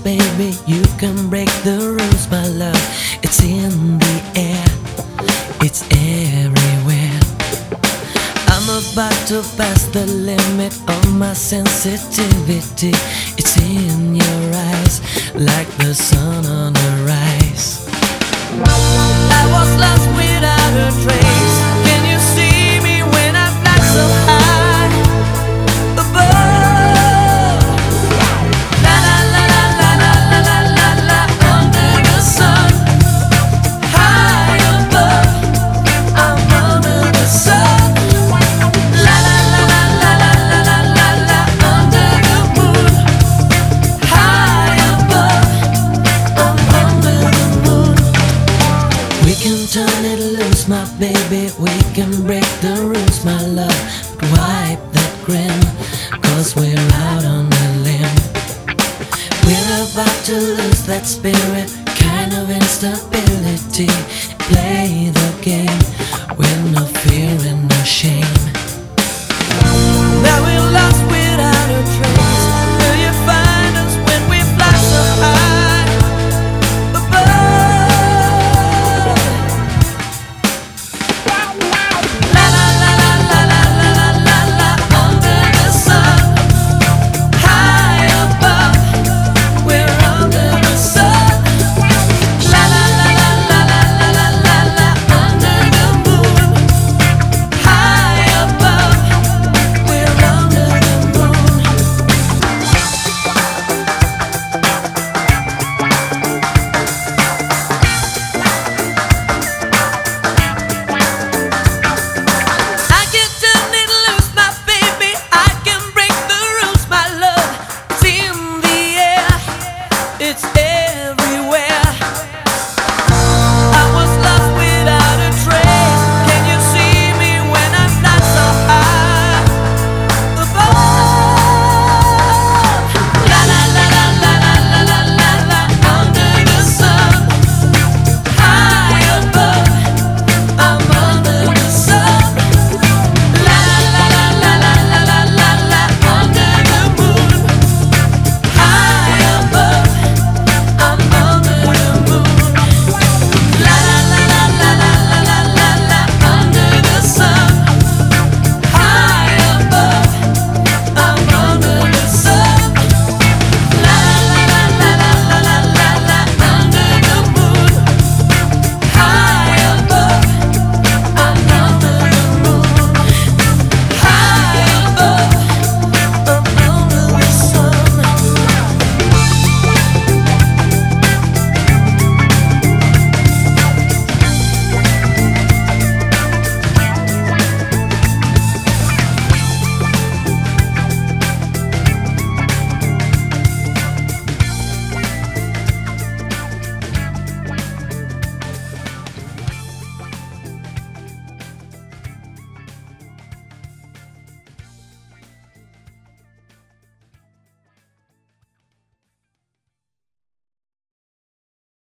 baby, you can break the rules, my love. It's in the air, it's everywhere. I'm about to pass the limit of my sensitivity. It's in your eyes, like the sun on the rise. I was lost without a trace. Can you see me when I fly so high above? La la la la la la la la la, under the sun. High above, I'm under the sun. La la la la la la la la la, under the moon. High above, I'm under the moon. We can turn it loose, my baby. We can break the rules, my love. But wipe that grin, 'cause we're out on a limb. We're about to lose that spirit, kind of instability. Play the game with no fear and no shame.